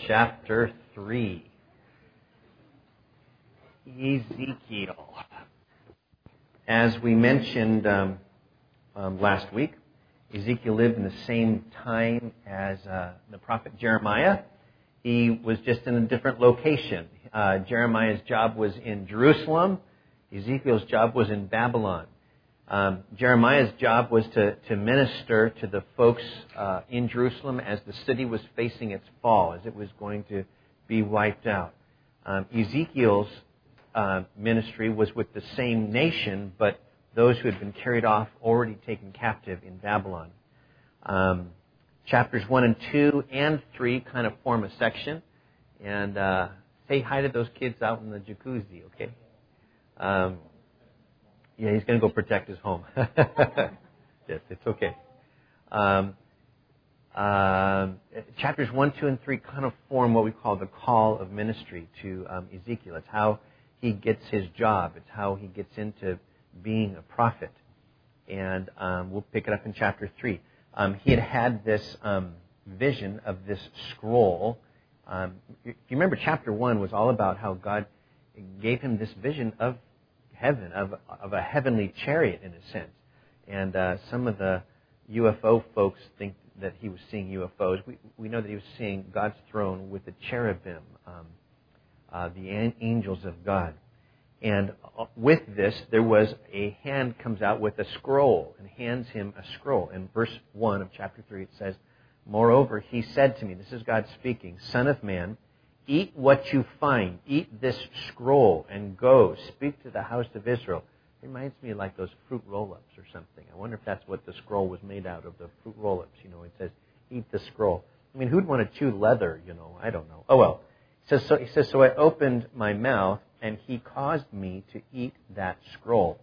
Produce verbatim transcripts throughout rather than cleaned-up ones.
chapter three. Ezekiel. As we mentioned um, um, last week, Ezekiel lived in the same time as uh, the prophet Jeremiah. He was just in a different location. Uh, Jeremiah's job was in Jerusalem. Ezekiel's job was in Babylon. Um, Jeremiah's job was to, to minister to the folks uh, in Jerusalem as the city was facing its fall, as it was going to be wiped out. Um, Ezekiel's uh, ministry was with the same nation, but those who had been carried off, already taken captive in Babylon. Um, chapters one and two and three kind of form a section. And uh, say hi to those kids out in the jacuzzi, okay? Um, Yeah, he's going to go protect his home. Yes, it's okay. Um, uh, chapters one, two, and three kind of form what we call the call of ministry to um, Ezekiel. It's how he gets his job. It's how he gets into being a prophet. And um, we'll pick it up in chapter three. Um, he had had this um, vision of this scroll. Um, if you remember, chapter one was all about how God gave him this vision of heaven, of, of a heavenly chariot in a sense. And uh, some of the U F O folks think that he was seeing U F Os. We, we know that he was seeing God's throne with the cherubim, um, uh, the an- angels of God. And with this, there was a hand comes out with a scroll and hands him a scroll. In verse one of chapter three, it says, "Moreover, he said to me," this is God speaking, "Son of man, eat what you find. Eat this scroll and go. Speak to the house of Israel." It reminds me of like those fruit roll-ups or something. I wonder if that's what the scroll was made out of, the fruit roll-ups. You know, it says, "Eat the scroll." I mean, who'd want to chew leather, you know? I don't know. Oh, well. He says, so, he says, "So I opened my mouth, and he caused me to eat that scroll."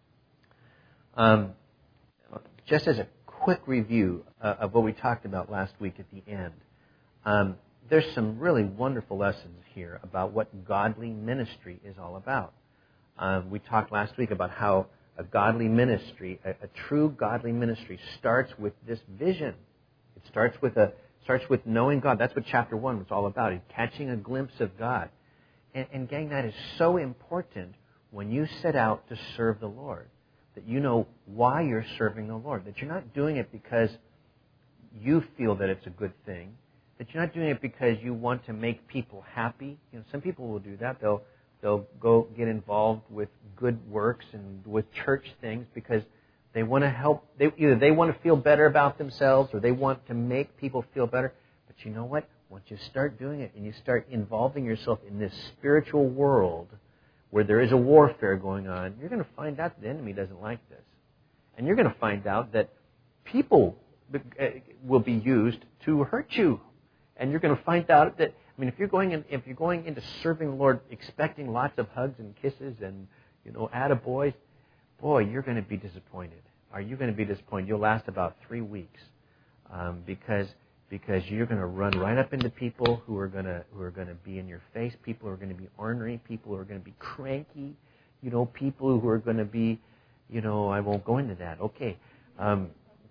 Um, just as a quick review uh, of what we talked about last week at the end, um, there's some really wonderful lessons here about what godly ministry is all about. Um, we talked last week about how a godly ministry, a, a true godly ministry, starts with this vision. It starts with a starts with knowing God. That's what chapter one was all about, is catching a glimpse of God. And, and gang, that is so important when you set out to serve the Lord, that you know why you're serving the Lord, that you're not doing it because you feel that it's a good thing, that you're not doing it because you want to make people happy. You know, some people will do that. They'll they'll go get involved with good works and with church things because they want to help. They, either they want to feel better about themselves or they want to make people feel better. But you know what? Once you start doing it and you start involving yourself in this spiritual world where there is a warfare going on, you're going to find out the enemy doesn't like this. And you're going to find out that people will be used to hurt you. And you're going to find out that, I mean, if you're going in, if you're going into serving the Lord expecting lots of hugs and kisses and, you know, attaboys, boy, you're going to be disappointed. Are you going to be disappointed? You'll last about three weeks um, because because you're going to run right up into people who are going to who are going to be in your face, people who are going to be ornery, people who are going to be cranky, you know, people who are going to be, you know, I won't go into that. Okay. Um,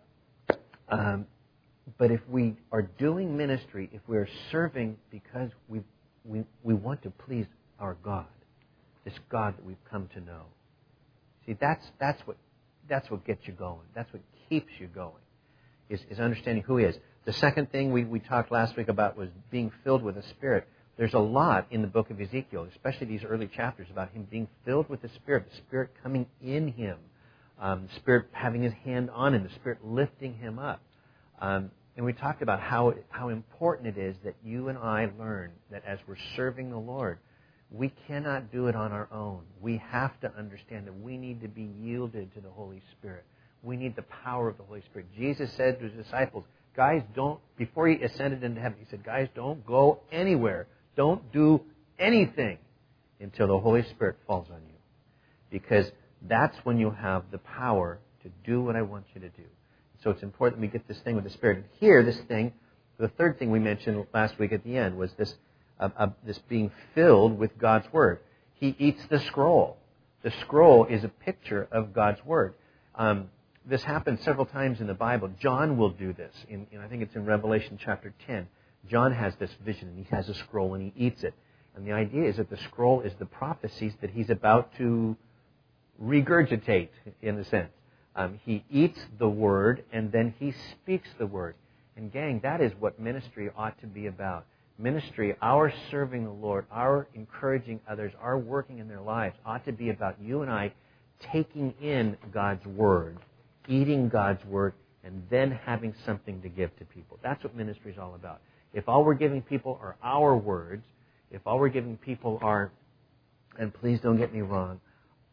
um, But if we are doing ministry, if we are serving because we we we want to please our God, this God that we've come to know. See, that's that's what that's what gets you going. That's what keeps you going, is, is understanding who He is. The second thing we, we talked last week about was being filled with the Spirit. There's a lot in the book of Ezekiel, especially these early chapters, about him being filled with the Spirit, the Spirit coming in him, um, the Spirit having His hand on him, the Spirit lifting him up. Um, And we talked about how how important it is that you and I learn that as we're serving the Lord, we cannot do it on our own. We have to understand that we need to be yielded to the Holy Spirit. We need the power of the Holy Spirit. Jesus said to His disciples, guys, don't, before He ascended into heaven, He said, guys, don't go anywhere. Don't do anything until the Holy Spirit falls on you. Because that's when you have the power to do what I want you to do. So it's important we get this thing with the Spirit. And here, this thing, the third thing we mentioned last week at the end was this uh, uh, this being filled with God's Word. He eats the scroll. The scroll is a picture of God's Word. Um, this happens several times in the Bible. John will do this. In, in, I think it's in Revelation chapter ten. John has this vision, and he has a scroll, and he eats it. And the idea is that the scroll is the prophecies that he's about to regurgitate, in a sense. Um, he eats the Word, and then he speaks the Word. And gang, that is what ministry ought to be about. Ministry, our serving the Lord, our encouraging others, our working in their lives ought to be about you and I taking in God's Word, eating God's Word, and then having something to give to people. That's what ministry is all about. If all we're giving people are our words, if all we're giving people are, and please don't get me wrong,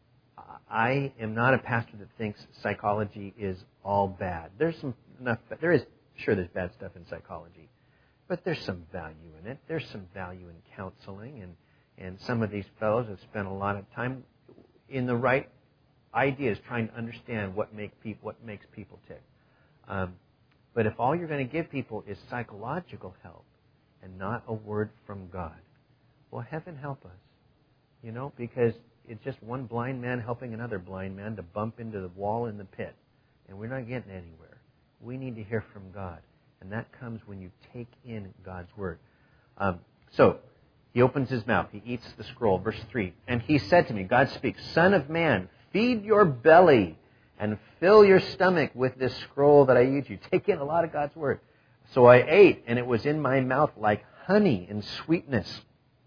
I am not a pastor that thinks psychology is all bad. There's some enough, there is, sure there's bad stuff in psychology, but there's some value in it. There's some value in counseling, and, and some of these fellows have spent a lot of time in the right ideas trying to understand what make people, what makes people tick. Um, but if all you're going to give people is psychological help and not a word from God, well, heaven help us, you know, because it's just one blind man helping another blind man to bump into the wall in the pit, and we're not getting anywhere. We need to hear from God, and that comes when you take in God's Word. Um, so, he opens his mouth. He eats the scroll. Verse three. And he said to me, God speaks, Son of man, feed your belly and fill your stomach with this scroll that I eat you. Take in a lot of God's Word. So I ate, and it was in my mouth like honey and sweetness.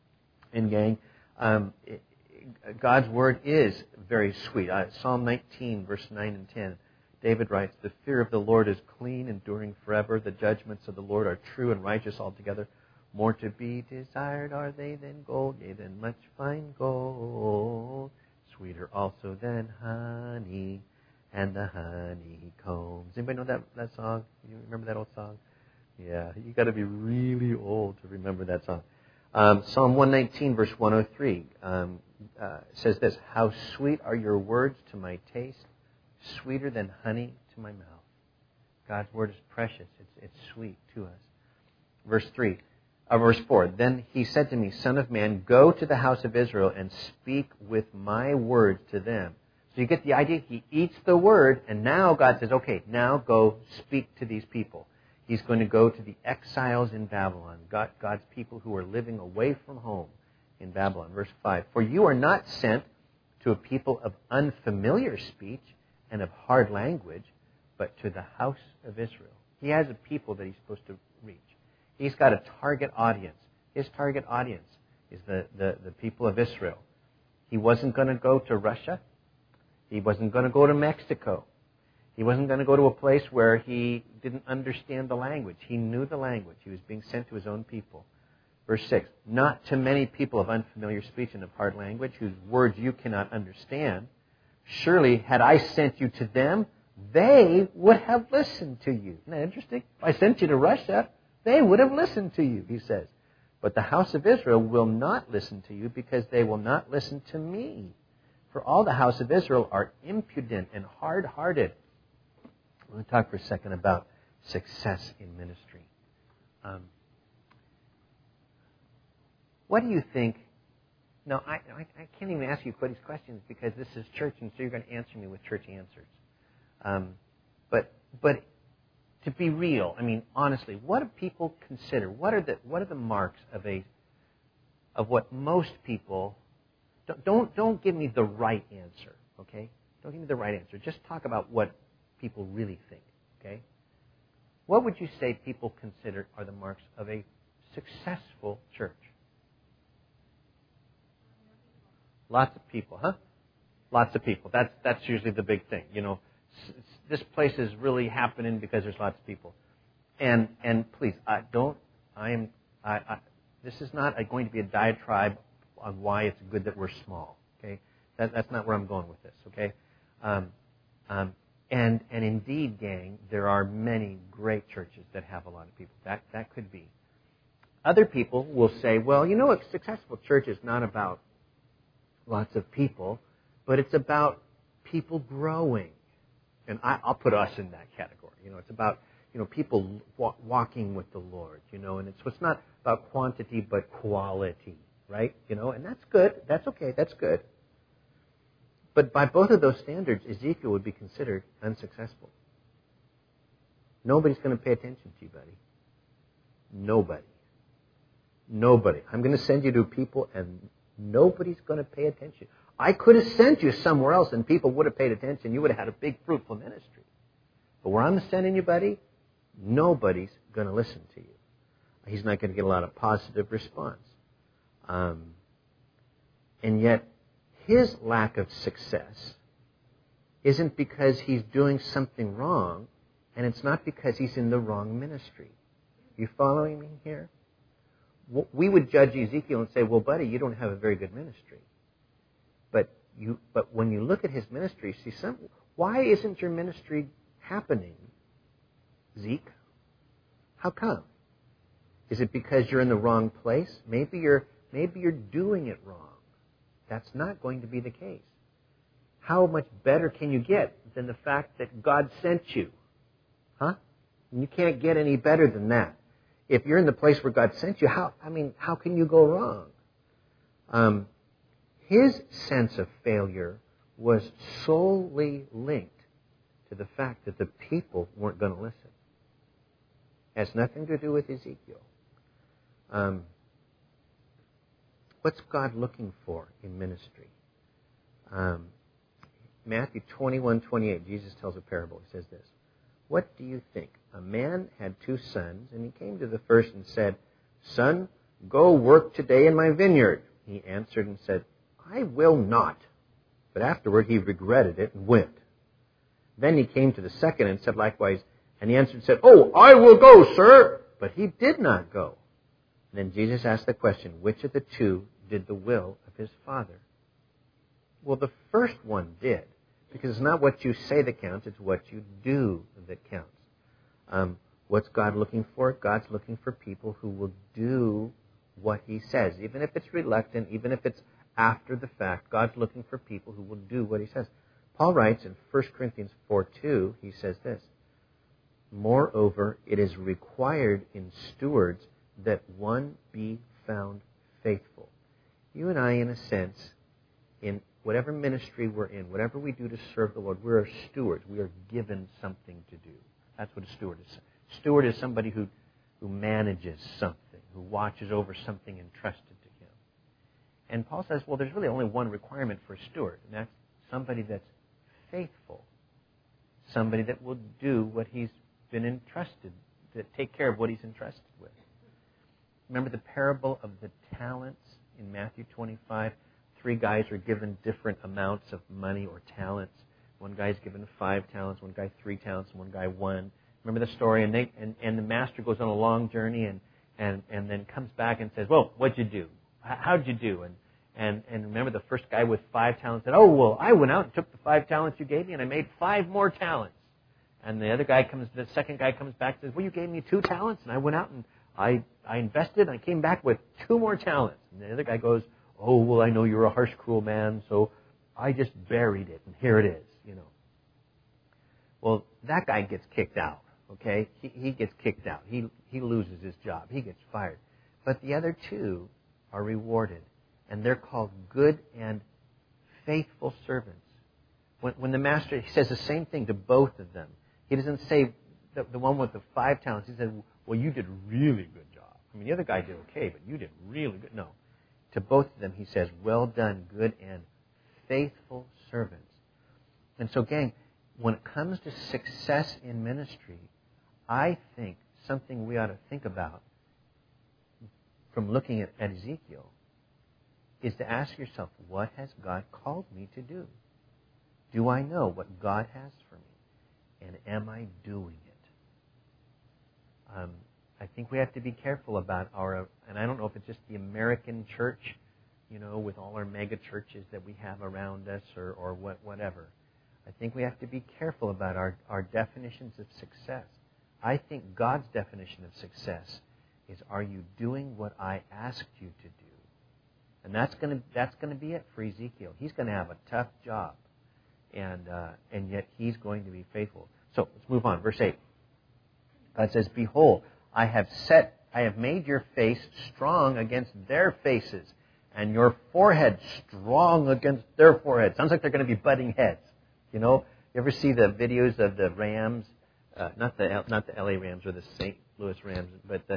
And gang, um, it, God's Word is very sweet. Uh, Psalm nineteen, verse nine and ten. David writes, The fear of the Lord is clean, enduring forever. The judgments of the Lord are true and righteous altogether. More to be desired are they than gold, yea, than much fine gold. Sweeter also than honey and the honeycombs. Anybody know that, that song? You remember that old song? Yeah, you got to be really old to remember that song. Um, Psalm one nineteen, verse one oh three um, uh, says this, How sweet are your words to my taste, sweeter than honey to my mouth. God's Word is precious. It's, it's sweet to us. Verse three. Uh, verse four, Then he said to me, Son of man, go to the house of Israel and speak with my words to them. So you get the idea. He eats the Word, and now God says, okay, now go speak to these people. He's going to go to the exiles in Babylon, God, God's people who are living away from home in Babylon. Verse five, For you are not sent to a people of unfamiliar speech and of hard language, but to the house of Israel. He has a people that he's supposed to reach. He's got a target audience. His target audience is the, the, the people of Israel. He wasn't going to go to Russia. He wasn't going to go to Mexico. He wasn't going to go to a place where he didn't understand the language. He knew the language. He was being sent to his own people. Verse six, Not to many people of unfamiliar speech and of hard language, whose words you cannot understand. Surely, had I sent you to them, they would have listened to you. Isn't that interesting? If I sent you to Russia, they would have listened to you, he says. But the house of Israel will not listen to you because they will not listen to me. For all the house of Israel are impudent and hard-hearted. I want to talk for a second about success in ministry. Um, what do you think? No, I, I, I can't even ask you these questions because this is church, and so you're going to answer me with church answers. Um, but but to be real, I mean, honestly, what do people consider? What are the what are the marks of a of what most people don't don't, don't give me the right answer, okay? Don't give me the right answer. Just talk about what people really think, okay? What would you say people consider are the marks of a successful church? Lots of people, huh? Lots of people. That's that's usually the big thing, you know. This place is really happening because there's lots of people. And and please, I don't. I am. I, I, this is not a, going to be a diatribe on why it's good that we're small. Okay, that, that's not where I'm going with this. Okay, um, um, and and indeed, gang, there are many great churches that have a lot of people. That that could be. Other people will say, well, you know, a successful church is not about lots of people, but it's about people growing. And I, I'll put us in that category. You know, it's about, you know, people wa- walking with the Lord, you know, and it's, it's not about quantity but quality, right? You know, and that's good. That's okay. That's good. But by both of those standards, Ezekiel would be considered unsuccessful. Nobody's going to pay attention to you, buddy. Nobody. Nobody. I'm going to send you to people and nobody's going to pay attention. I could have sent you somewhere else and people would have paid attention. You would have had a big, fruitful ministry. But where I'm sending you, buddy, nobody's going to listen to you. He's not going to get a lot of positive response. Um, and yet, his lack of success isn't because he's doing something wrong, and it's not because he's in the wrong ministry. You following me here? We would judge Ezekiel and say, well, buddy, you don't have a very good ministry. But you, but when you look at his ministry, see, some, why isn't your ministry happening, Zeke? How come? Is it because you're in the wrong place? Maybe you're, maybe you're doing it wrong. That's not going to be the case. How much better can you get than the fact that God sent you? Huh? You can't get any better than that. If you're in the place where God sent you, how, I mean, how can you go wrong? Um, his sense of failure was solely linked to the fact that the people weren't going to listen. It has nothing to do with Ezekiel. Um, what's God looking for in ministry? Um, Matthew twenty-one twenty-eight, Jesus tells a parable. He says this, what do you think? A man had two sons, and he came to the first and said, Son, go work today in my vineyard. He answered and said, I will not. But afterward he regretted it and went. Then he came to the second and said likewise, and he answered and said, Oh, I will go, sir. But he did not go. Then Jesus asked the question, which of the two did the will of his father? Well, the first one did, because it's not what you say that counts, it's what you do that counts. Um, what's God looking for? God's looking for people who will do what he says, even if it's reluctant, even if it's after the fact. God's looking for people who will do what he says. Paul writes in First Corinthians four two, he says this, Moreover, it is required in stewards that one be found faithful. You and I, in a sense, in whatever ministry we're in, whatever we do to serve the Lord, we're stewards. We are given something to do. That's what a steward is. Steward is somebody who, who manages something, who watches over something entrusted to him. And Paul says, well, there's really only one requirement for a steward, and that's somebody that's faithful. Somebody that will do what he's been entrusted, to take care of what he's entrusted with. Remember the parable of the talents in Matthew twenty-five? Three guys are given different amounts of money or talents. One guy's given five talents, one guy three talents, and one guy one. Remember the story? And they and, and the master goes on a long journey and, and, and then comes back and says, well, what'd you do? How'd you do? And, and and remember the first guy with five talents said, oh, well, I went out and took the five talents you gave me and I made five more talents. And the other guy comes, the second guy comes back and says, well, you gave me two talents and I went out and I, I invested and I came back with two more talents. And the other guy goes, oh, well, I know you're a harsh, cruel man, so I just buried it, and here it is, you know. Well, that guy gets kicked out, okay? He, he gets kicked out. He, he loses his job. He gets fired. But the other two are rewarded, and they're called good and faithful servants. When, when the master, he says the same thing to both of them. He doesn't say the, the one with the five talents. He said, well, you did a really good job. I mean, the other guy did okay, but you did really good. No. To both of them, he says, well done, good and faithful servants. And so, gang, when it comes to success in ministry, I think something we ought to think about from looking at, at Ezekiel is to ask yourself, what has God called me to do? Do I know what God has for me? And am I doing it? Um, I think we have to be careful about our, and I don't know if it's just the American church, you know, with all our mega churches that we have around us or, or what, whatever. I think we have to be careful about our, our definitions of success. I think God's definition of success is, are you doing what I asked you to do? And that's going to that's going to be it for Ezekiel. He's going to have a tough job, and uh, and yet he's going to be faithful. So let's move on. Verse eight. God says, behold, I have set, I have made your face strong against their faces, and your forehead strong against their forehead. Sounds like they're going to be butting heads. You know, you ever see the videos of the Rams, uh, not the not the L A Rams or the Saint Louis Rams, but the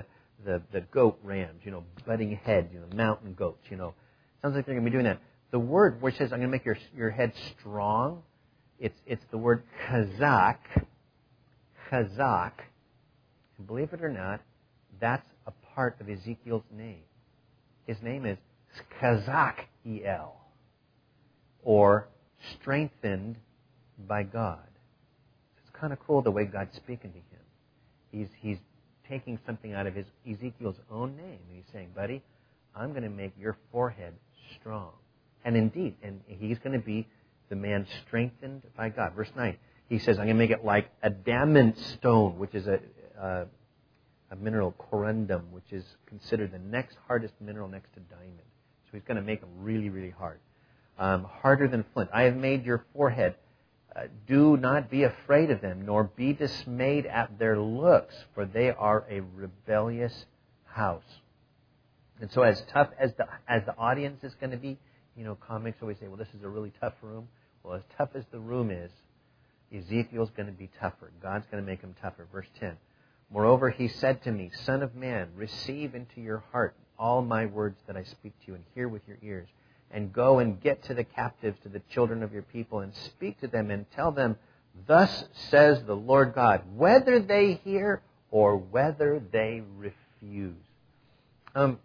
the, the goat rams, you know, butting heads, you know, mountain goats, you know. Sounds like they're going to be doing that. The word where it says, I'm going to make your, your head strong, it's, it's the word chazak. Chazak. And believe it or not, that's a part of Ezekiel's name. His name is Chazakiel, or strengthened by God. It's kind of cool the way God's speaking to him. He's, he's taking something out of his Ezekiel's own name, and he's saying, buddy, I'm going to make your forehead strong. And indeed, and he's going to be the man strengthened by God. Verse nine, he says, I'm going to make it like adamant stone, which is a, a, a mineral, corundum, which is considered the next hardest mineral next to diamond. So he's going to make them really, really hard. Um, harder than flint. I have made your forehead. Uh, do not be afraid of them, nor be dismayed at their looks, for they are a rebellious house. And so as tough as the as the audience is going to be, you know, comics always say, well, this is a really tough room. Well, as tough as the room is, Ezekiel's going to be tougher. God's going to make him tougher. Verse ten. Moreover, he said to me, Son of man, receive into your heart all my words that I speak to you, and hear with your ears. And go and get to the captives, to the children of your people, and speak to them and tell them, thus says the Lord God, whether they hear or whether they refuse. Um,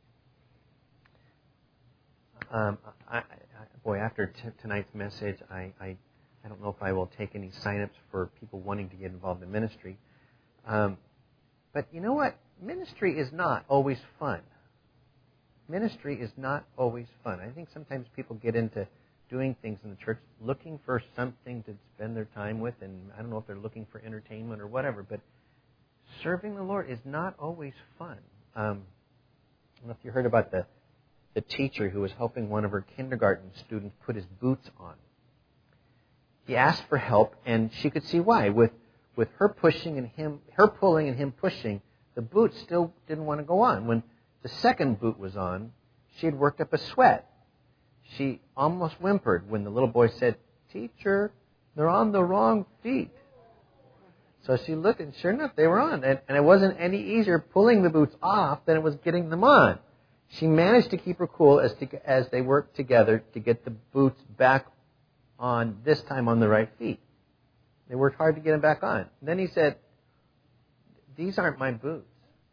um, I, I, boy, after t- tonight's message, I, I, I don't know if I will take any sign-ups for people wanting to get involved in ministry. Um, but you know what? Ministry is not always fun. Ministry is not always fun. I think sometimes people get into doing things in the church looking for something to spend their time with, and I don't know if they're looking for entertainment or whatever, but serving the Lord is not always fun. Um, I don't know if you heard about the, the teacher who was helping one of her kindergarten students put his boots on. He asked for help, and she could see why. With, with her pushing and him, her pulling and him pushing, the boots still didn't want to go on. When the second boot was on, she had worked up a sweat. She almost whimpered when the little boy said, Teacher, they're on the wrong feet. So she looked, and sure enough, they were on. And, and it wasn't any easier pulling the boots off than it was getting them on. She managed to keep her cool as, to, as they worked together to get the boots back on, this time on the right feet. They worked hard to get them back on. And then he said, These aren't my boots.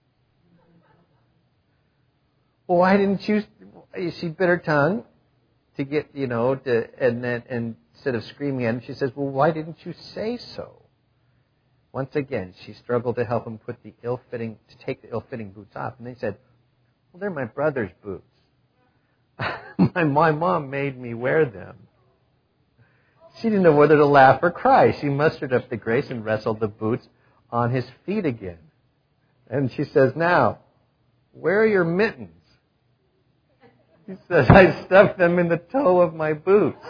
Well, why didn't you? She bit her tongue to get, you know, to, and then and instead of screaming at him, she says, well, why didn't you say so? Once again, she struggled to help him put the ill-fitting, to take the ill-fitting boots off. And they said, well, they're my brother's boots. my, my mom made me wear them. She didn't know whether to laugh or cry. She mustered up the grace and wrestled the boots on his feet again. And she says, now, where are your mittens? He says, I stuffed them in the toe of my boots.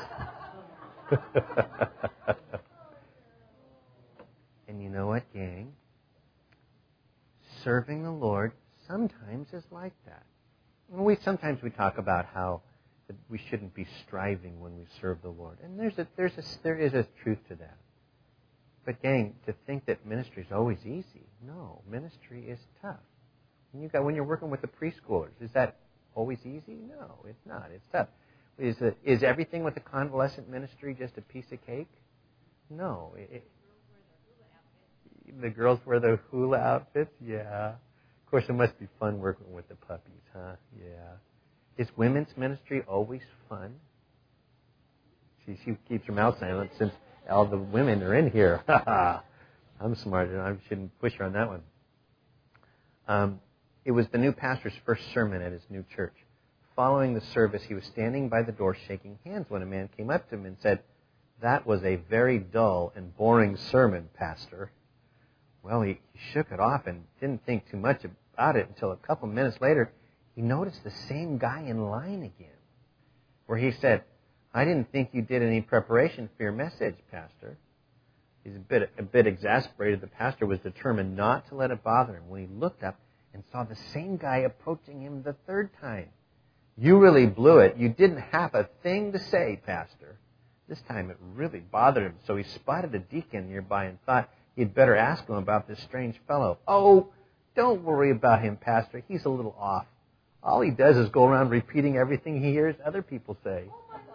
And you know what, gang? Serving the Lord sometimes is like that. We sometimes we talk about how that we shouldn't be striving when we serve the Lord, and there's a there's a there is a truth to that. But gang, to think that ministry is always easy, no, ministry is tough. When you got when you're working with the preschoolers, is that always easy? No, it's not. It's tough. Is it, is everything with the convalescent ministry just a piece of cake? No. It, the girls wear the hula outfits? Yeah. Of course, it must be fun working with the puppies, huh? Yeah. Is women's ministry always fun? She, she keeps her mouth silent since all the women are in here. I'm smarter. I shouldn't push her on that one. Um, it was the new pastor's first sermon at his new church. Following the service, he was standing by the door shaking hands when a man came up to him and said, "That was a very dull and boring sermon, Pastor." Well, he, he shook it off and didn't think too much about it until a couple minutes later, he noticed the same guy in line again, where he said, "I didn't think you did any preparation for your message, Pastor." He's a bit, a bit exasperated. The pastor was determined not to let it bother him when he looked up and saw the same guy approaching him the third time. "You really blew it. You didn't have a thing to say, Pastor." This time it really bothered him, so he spotted a deacon nearby and thought he'd better ask him about this strange fellow. "Oh, Don't worry about him, Pastor. He's a little off. All he does is go around repeating everything he hears other people say.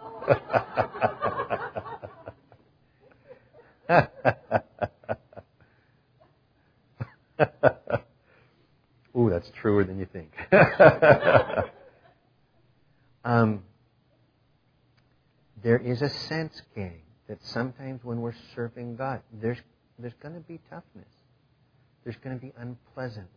Ooh, that's truer than you think. um, there is a sense, gang, that sometimes when we're serving God, there's there's going to be toughness. There's going to be unpleasantness.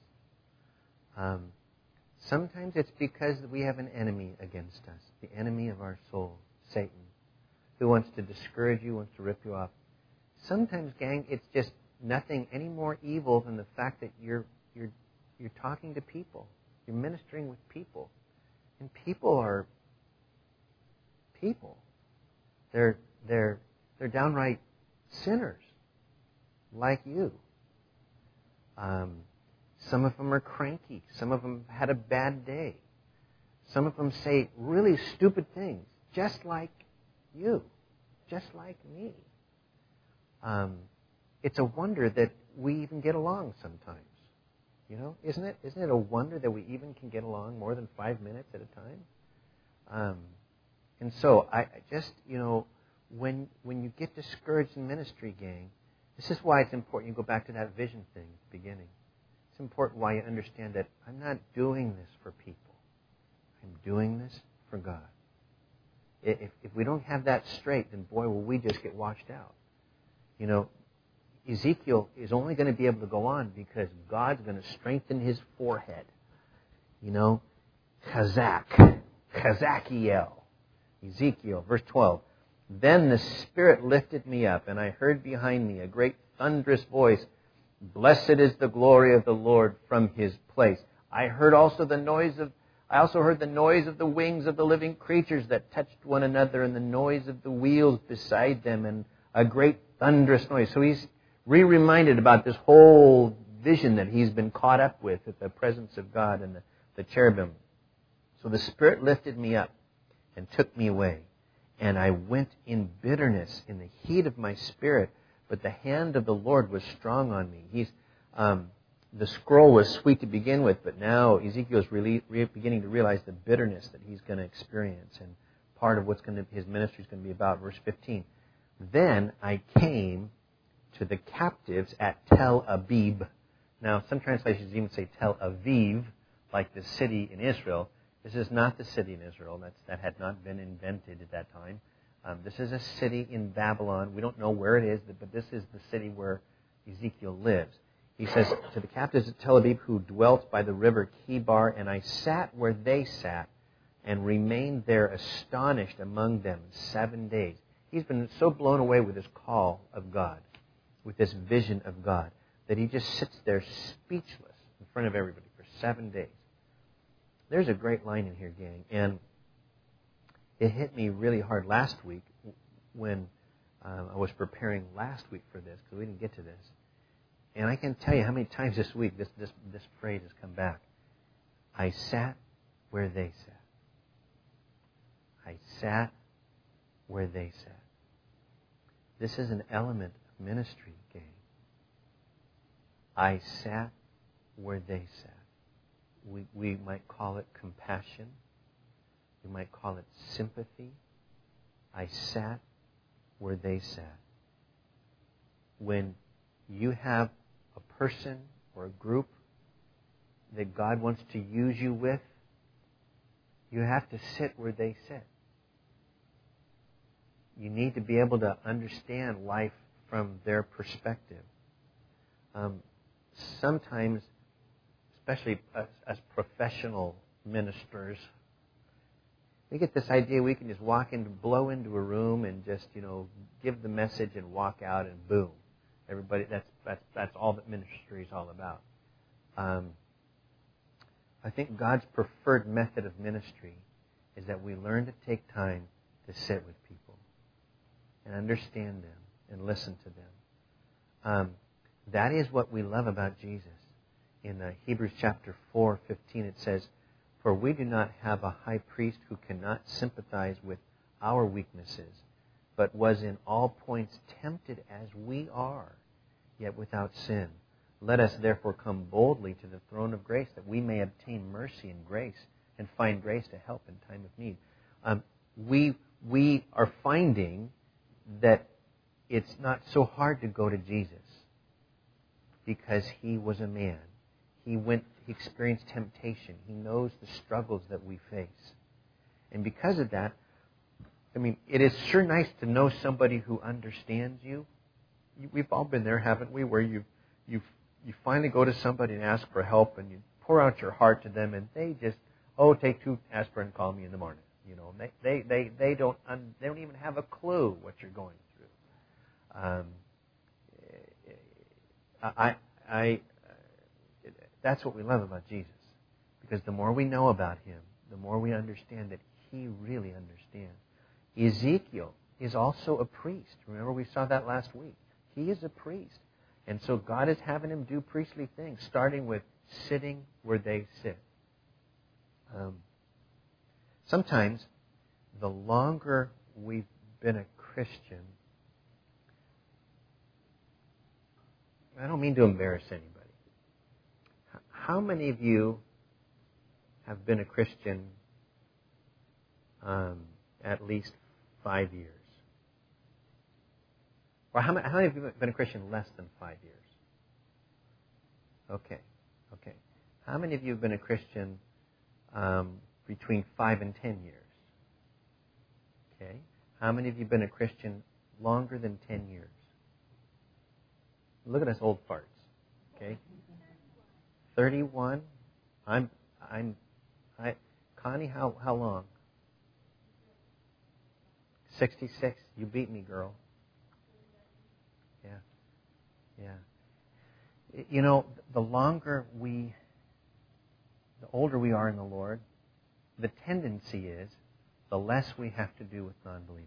Um, sometimes it's because we have an enemy against us, the enemy of our soul, Satan, who wants to discourage you, wants to rip you off. Sometimes, gang, it's just nothing any more evil than the fact that you're you're you're talking to people, you're ministering with people, and people are people. They're they're they're downright sinners, like you. Um, some of them are cranky. Some of them had a bad day. Some of them say really stupid things, just like you, just like me. Um, it's a wonder that we even get along sometimes. You know, isn't it? Isn't it a wonder that we even can get along more than five minutes at a time? Um, and so I just, you know, when when you get discouraged in ministry, gang, this is why it's important you go back to that vision thing at the beginning. It's important why you understand that I'm not doing this for people. I'm doing this for God. If, if we don't have that straight, then boy, will we just get washed out. You know, Ezekiel is only going to be able to go on because God's going to strengthen his forehead. You know, Chazak, Chazakiel. Ezekiel, verse twelve. Then the Spirit lifted me up, and I heard behind me a great thunderous voice, "Blessed is the glory of the Lord from his place." I heard also the noise of, I also heard the noise of the wings of the living creatures that touched one another, and the noise of the wheels beside them, and a great thunderous noise. So he's re-reminded about this whole vision that he's been caught up with at the presence of God and the, the cherubim. So the Spirit lifted me up and took me away. And I went in bitterness in the heat of my spirit, but the hand of the Lord was strong on me. He's um, the scroll was sweet to begin with, but now Ezekiel is really, really beginning to realize the bitterness that he's going to experience, and part of what's going to his ministry is going to be about. Verse fifteen. Then I came to the captives at Tel Abib. Now, some translations even say Tel Aviv, like the city in Israel. This is not the city in Israel. That's, that had not been invented at that time. Um, this is a city in Babylon. We don't know where it is, but this is the city where Ezekiel lives. He says, to the captives at Tel Aviv who dwelt by the river Kibar, and I sat where they sat and remained there astonished among them seven days. He's been so blown away with this call of God, with this vision of God, that he just sits there speechless in front of everybody for seven days. There's a great line in here, gang, and it hit me really hard last week when um, I was preparing last week for this, because we didn't get to this. And I can tell you how many times this week this, this, this phrase has come back. I sat where they sat. I sat where they sat. This is an element of ministry, gang. I sat where they sat. We, we might call it compassion. We might call it sympathy. I sat where they sat. When you have a person or a group that God wants to use you with, you have to sit where they sit. You need to be able to understand life from their perspective. Um, sometimes, especially us, as professional ministers, we get this idea we can just walk in, blow into a room and just, you know, give the message and walk out and boom. Everybody, that's that's that's all that ministry is all about. Um, I think God's preferred method of ministry is that we learn to take time to sit with people and understand them and listen to them. Um, that is what we love about Jesus. In uh, Hebrews chapter four, fifteen, it says, "For we do not have a high priest who cannot sympathize with our weaknesses, but was in all points tempted as we are, yet without sin. Let us therefore come boldly to the throne of grace that we may obtain mercy and grace and find grace to help in time of need. Um, we we are finding that it's not so hard to go to Jesus because he was a man. He went, he experienced temptation. He knows the struggles that we face. And because of that, I mean, it is sure nice to know somebody who understands you. We've all been there, haven't we, where you you you finally go to somebody and ask for help, and you pour out your heart to them, and they just, oh, take two aspirin and call me in the morning. You know, they they they, they don't un, they don't even have a clue what you're going through. Um, I I that's what we love about Jesus, because the more we know about him, the more we understand that he really understands. Ezekiel is also a priest. Remember, we saw that last week. He is a priest. And so God is having him do priestly things, starting with sitting where they sit. Um, sometimes, the longer we've been a Christian, I don't mean to embarrass anybody. How many of you have been a Christian um, at least five years? Or how many, how many of you have been a Christian less than five years? Okay, okay. How many of you have been a Christian um, between five and ten years? Okay. How many of you have been a Christian longer than ten years? Look at us old farts. Okay. Thirty-one. I'm. I'm. I. Connie, how how long? Sixty-six. You beat me, girl. Yeah. Yeah. You know, the longer we, the older we are in the Lord, the tendency is the less we have to do with non-believers.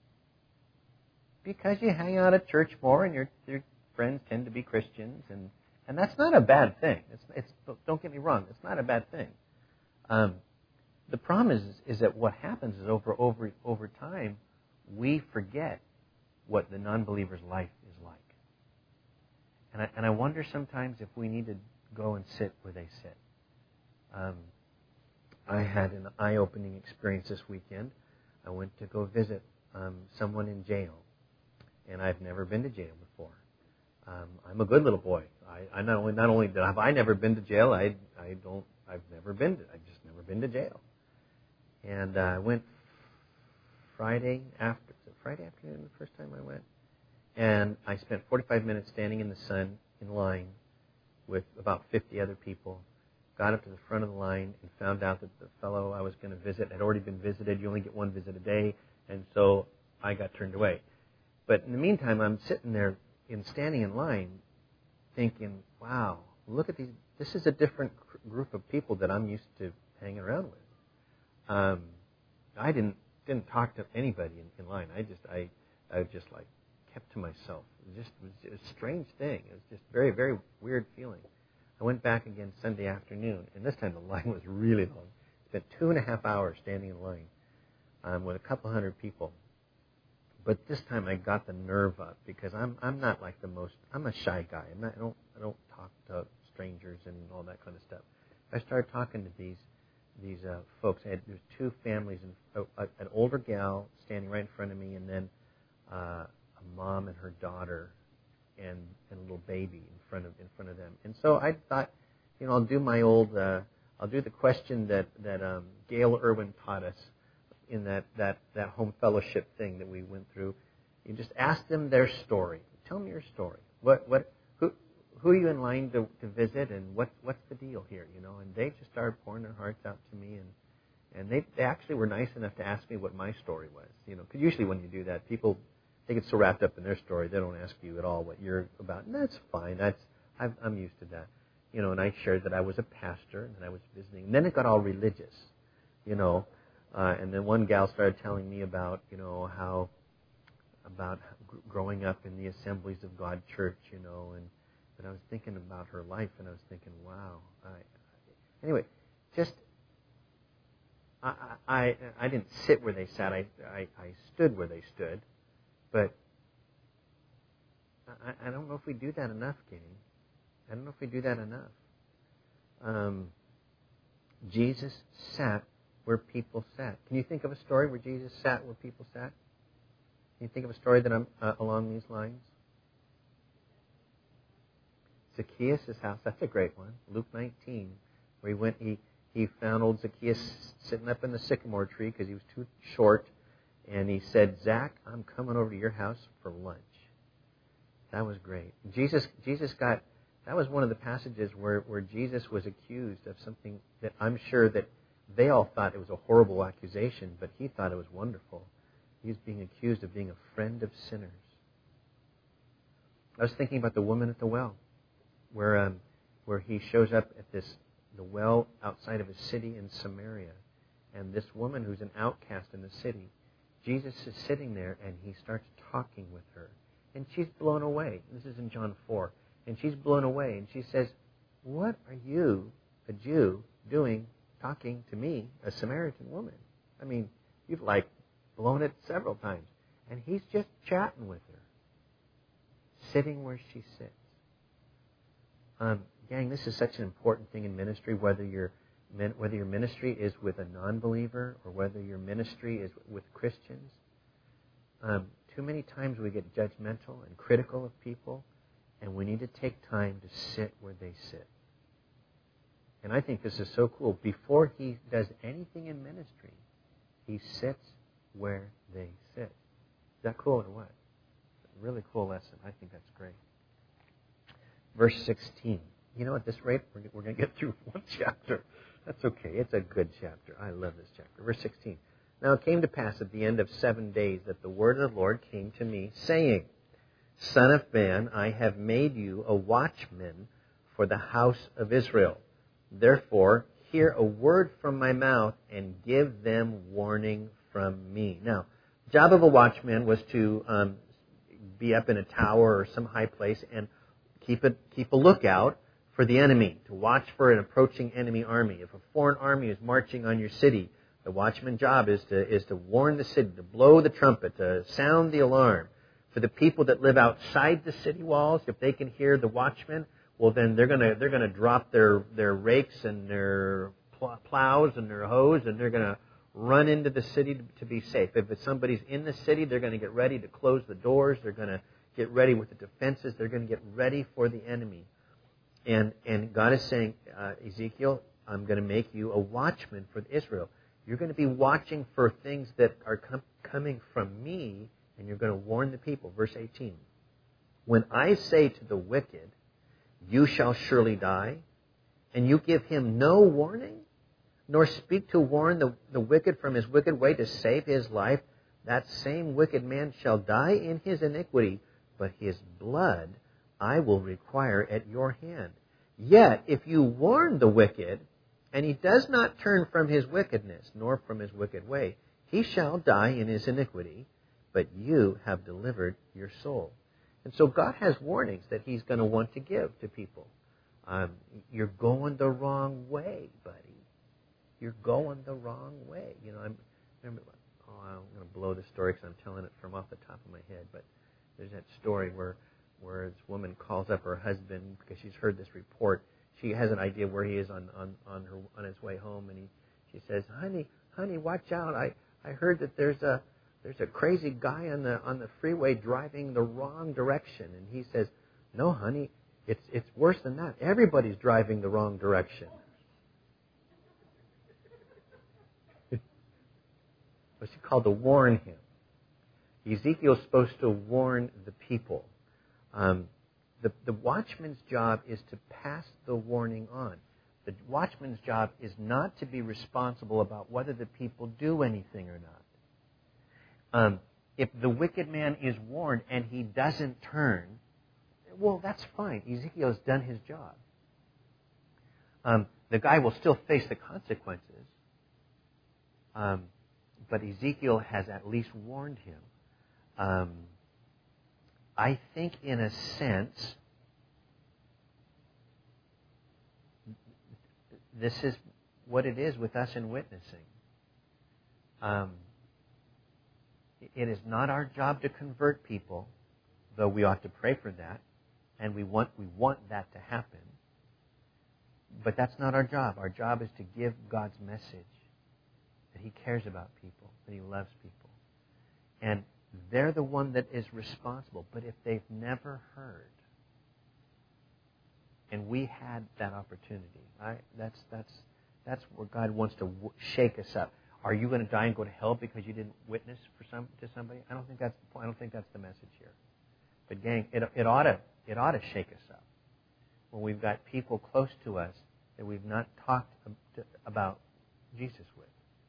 Because you hang out at church more and your your friends tend to be Christians, and, and that's not a bad thing. It's it's don't get me wrong, it's not a bad thing. Um, the problem is is that what happens is over over over time we forget what the non-believer's life is like. And I, and I wonder sometimes if we need to go and sit where they sit. Um, I had an eye-opening experience this weekend. I went to go visit um, someone in jail, and I've never been to jail before. Um, I'm a good little boy. I, I not only not only have I never been to jail, I I don't I've never been to I've just never been to jail. And uh, I went Friday after was it Friday afternoon the first time I went. And I spent forty-five minutes standing in the sun in line with about fifty other people. Got up to the front of the line and found out that the fellow I was going to visit had already been visited. You only get one visit a day. And so I got turned away. But in the meantime, I'm sitting there in standing in line thinking, wow, look at these. This is a different group of people that I'm used to hanging around with. Um, I didn't didn't talk to anybody in, in line. I just, I, I just like, kept to myself. It was just it was a strange thing. It was just very, very weird feeling. I went back again Sunday afternoon, and this time the line was really long. Spent two and a half hours standing in line um, with a couple hundred people. But this time I got the nerve up because I'm I'm not like the most. I'm a shy guy. I'm not, I don't I don't talk to strangers and all that kind of stuff. I started talking to these these uh, folks. I had there's two families, and uh, an older gal standing right in front of me, and then. Uh, A mom and her daughter, and, and a little baby in front of in front of them. And so I thought, you know, I'll do my old, uh, I'll do the question that that um, Gail Irwin taught us in that, that that home fellowship thing that we went through. You just ask them their story. Tell me your story. What what who who are you in line to, to visit, and what what's the deal here? You know, and they just started pouring their hearts out to me, and and they they actually were nice enough to ask me what my story was. You know, because usually when you do that, people. They get so wrapped up in their story, they don't ask you at all what you're about. And that's fine. That's I've, I'm used to that. You know, and I shared that I was a pastor and I was visiting. And then it got all religious, you know. Uh, and then one gal started telling me about, you know, how, about growing up in the Assemblies of God Church, you know. And, and I was thinking about her life, and I was thinking, wow. I, anyway, just, I, I, I didn't sit where they sat. I, I, I stood where they stood. But I, I don't know if we do that enough, gang. I don't know if we do that enough. Um, Jesus sat where people sat. Can you think of a story where Jesus sat where people sat? Can you think of a story that I'm uh, along these lines? Zacchaeus' house. That's a great one. Luke nineteen, where he went. He he found old Zacchaeus sitting up in the sycamore tree because he was too short, and he said, "Zach, I'm coming over to your house for lunch." That was great. Jesus Jesus got. That was one of the passages where, where Jesus was accused of something that I'm sure that they all thought it was a horrible accusation, but he thought it was wonderful. He was being accused of being a friend of sinners. I was thinking about the woman at the well, where um, where he shows up at this the well outside of a city in Samaria, and this woman who's an outcast in the city, Jesus is sitting there and he starts talking with her, and she's blown away. This is in John four. And she's blown away, and she says, "What are you, a Jew, doing talking to me, a Samaritan woman? I mean, you've like blown it several times." And he's just chatting with her, sitting where she sits. Um, gang, this is such an important thing in ministry, whether your whether your ministry is with a non-believer or whether your ministry is with Christians. Um, too many times we get judgmental and critical of people. And we need to take time to sit where they sit. And I think this is so cool. Before he does anything in ministry, he sits where they sit. Is that cool or what? Really cool lesson. I think that's great. Verse sixteen. You know, at this rate, we're, we're going to get through one chapter. That's okay. It's a good chapter. I love this chapter. Verse sixteen. Now it came to pass at the end of seven days that the word of the Lord came to me, saying, "Son of man, I have made you a watchman for the house of Israel. Therefore, hear a word from my mouth and give them warning from me." Now, the job of a watchman was to um, be up in a tower or some high place and keep a, keep a lookout for the enemy, to watch for an approaching enemy army. If a foreign army is marching on your city, the watchman's job is to is to warn the city, to blow the trumpet, to sound the alarm. For the people that live outside the city walls, if they can hear the watchman, well, then they're gonna they're gonna drop their, their rakes and their plows and their hoes, and they're gonna run into the city to, to be safe. If it's somebody's in the city, they're gonna get ready to close the doors. They're gonna get ready with the defenses. They're gonna get ready for the enemy. And and God is saying, uh, Ezekiel, I'm gonna make you a watchman for Israel. You're gonna be watching for things that are com- coming from me. And you're going to warn the people. Verse eighteen. "When I say to the wicked, you shall surely die, and you give him no warning, nor speak to warn the, the wicked from his wicked way to save his life, that same wicked man shall die in his iniquity, but his blood I will require at your hand. Yet if you warn the wicked, and he does not turn from his wickedness, nor from his wicked way, he shall die in his iniquity, but you have delivered your soul." And so God has warnings that he's going to want to give to people. Um, you're going the wrong way, buddy. You're going the wrong way. You know, I'm, remember, oh, I'm going to blow the story because I'm telling it from off the top of my head, but there's that story where, where this woman calls up her husband because she's heard this report. She has an idea where he is on, on, on, her, on his way home, and he, she says, honey, honey, watch out. I, I heard that there's a There's a crazy guy on the on the freeway driving the wrong direction. And he says, "No, honey, it's it's worse than that. Everybody's driving the wrong direction." What's she called to warn him? Ezekiel's supposed to warn the people. Um, the, the watchman's job is to pass the warning on. The watchman's job is not to be responsible about whether the people do anything or not. Um, if the wicked man is warned and he doesn't turn, well, that's fine. Ezekiel has done his job. Um, the guy will still face the consequences, um, but Ezekiel has at least warned him. Um, I think, in a sense, this is what it is with us in witnessing. Um, It is not our job to convert people, though we ought to pray for that. And we want we want that to happen. But that's not our job. Our job is to give God's message that He cares about people, that He loves people. And they're the one that is responsible. But if they've never heard, and we had that opportunity, right? That's that's that's where God wants to w- shake us up. Are you going to die and go to hell because you didn't witness for some to somebody? I don't think that's the point. I don't think that's the message here. But gang, it it ought to it ought to shake us up when we've got people close to us that we've not talked about Jesus with.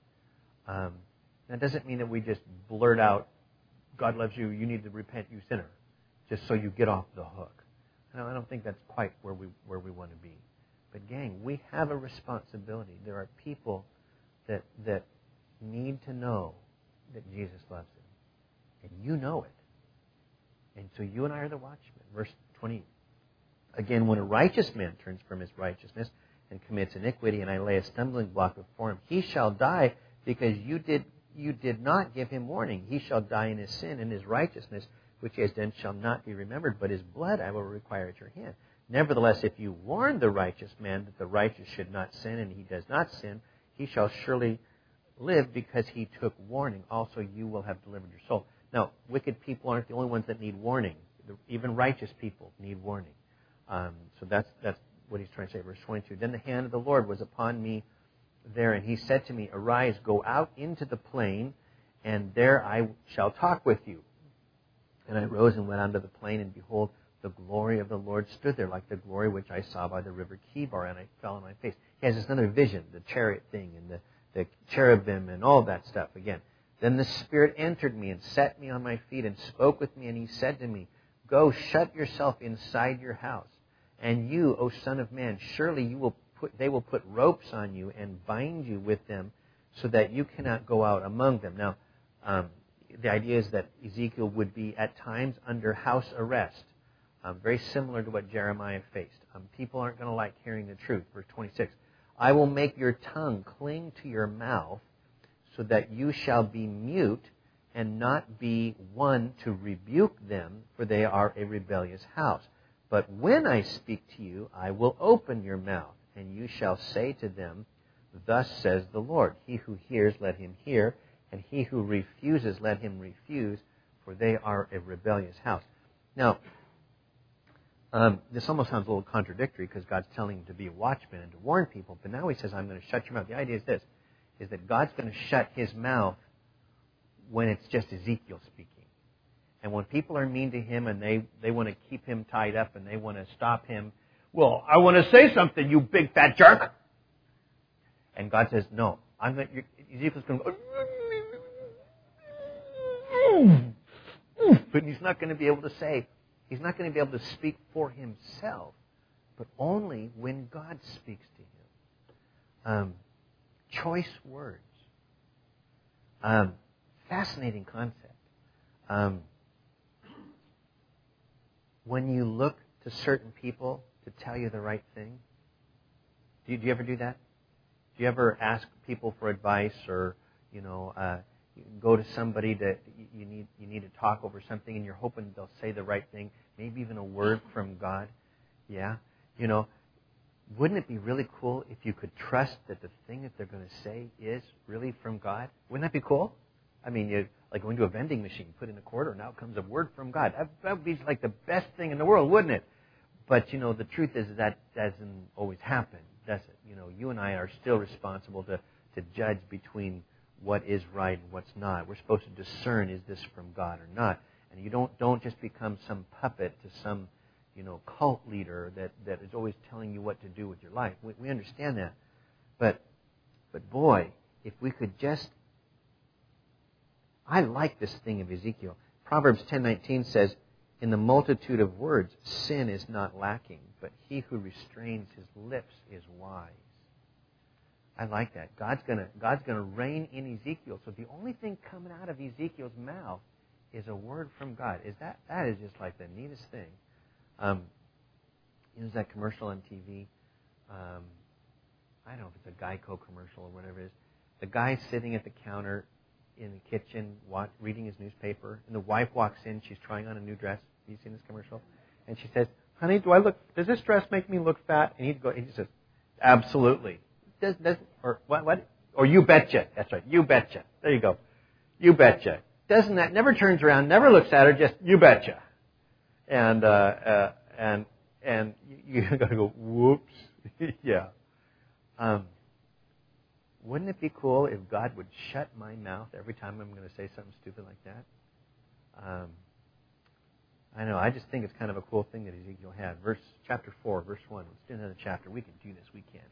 Um, that doesn't mean that we just blurt out, "God loves you. You need to repent, you sinner," just so you get off the hook. No, I don't think that's quite where we where we want to be. But gang, we have a responsibility. There are people that that need to know that Jesus loves them, and you know it. And so you and I are the watchmen. Verse twenty. Again, when a righteous man turns from his righteousness and commits iniquity, and I lay a stumbling block before him, he shall die because you did you did not give him warning. He shall die in his sin, and his righteousness which he has done shall not be remembered, but his blood I will require at your hand. Nevertheless, if you warn the righteous man that the righteous should not sin, and he does not sin, he shall surely live because he took warning. Also, you will have delivered your soul. Now, wicked people aren't the only ones that need warning. Even righteous people need warning. Um, so that's that's what he's trying to say. Verse twenty-two. Then the hand of the Lord was upon me there, and he said to me, "Arise, go out into the plain, and there I shall talk with you." And I rose and went onto the plain, and behold, the glory of the Lord stood there, like the glory which I saw by the river Kibar, and I fell on my face. He has this another vision, the chariot thing, and the, the cherubim, and all that stuff again. Then the Spirit entered me and set me on my feet and spoke with me, and he said to me, "Go, shut yourself inside your house. And you, O Son of Man, surely you will put, they will put ropes on you and bind you with them so that you cannot go out among them." Now, um, the idea is that Ezekiel would be at times under house arrest, um, very similar to what Jeremiah faced. Um, people aren't going to like hearing the truth. Verse twenty-six, "I will make your tongue cling to your mouth so that you shall be mute and not be one to rebuke them, for they are a rebellious house. But when I speak to you, I will open your mouth, and you shall say to them, Thus says the Lord. He who hears, let him hear, and he who refuses, let him refuse, for they are a rebellious house." Now, um, this almost sounds a little contradictory because God's telling him to be a watchman and to warn people, but now he says, "I'm going to shut your mouth." The idea is this, is that God's going to shut his mouth when it's just Ezekiel speaking. And when people are mean to him and they, they want to keep him tied up and they want to stop him, "Well, I want to say something, you big fat jerk." And God says, "No, I'm going to," Ezekiel's going to go, but he's not going to be able to say, he's not going to be able to speak for himself, but only when God speaks to him. Um, choice words. Um, fascinating concept. Um, when you look to certain people to tell you the right thing, do you, do you ever do that? Do you ever ask people for advice, or you know, uh, you go to somebody that you need you need to talk over something, and you're hoping they'll say the right thing, maybe even a word from God? Yeah, you know, wouldn't it be really cool if you could trust that the thing that they're going to say is really from God? Wouldn't that be cool? I mean, you like going to a vending machine, put in a quarter, and out comes a word from God. That, that would be like the best thing in the world, wouldn't it? But, you know, the truth is that doesn't always happen, does it? You know, you and I are still responsible to, to judge between what is right and what's not. We're supposed to discern, is this from God or not? And you don't don't just become some puppet to some, you know, cult leader that, that is always telling you what to do with your life. We, we understand that. But, but boy, if we could just... I like this thing of Ezekiel. Proverbs ten nineteen says, "In the multitude of words, sin is not lacking, but he who restrains his lips is wise." I like that. God's gonna God's gonna reign in Ezekiel. So the only thing coming out of Ezekiel's mouth is a word from God. Is that that is just like the neatest thing. Um, you know, there's that commercial on T V. Um, I don't know if it's a Geico commercial or whatever it is. The guy's sitting at the counter in the kitchen, watch, reading his newspaper, and the wife walks in. She's trying on a new dress. Have you seen this commercial? And she says, honey, do I look, does this dress make me look fat? And he'd go, he says, absolutely. Does, does, or what, what? Or you betcha. That's right. You betcha. There you go. You betcha. Doesn't that, never turns around, never looks at her, just you betcha. And, uh, uh, and, and you, you gotta go, whoops. Yeah. Um, wouldn't it be cool if God would shut my mouth every time I'm going to say something stupid like that? Um, I know. I just think it's kind of a cool thing that Ezekiel had. Verse chapter four, verse one. Let's do another chapter. We can do this. We can.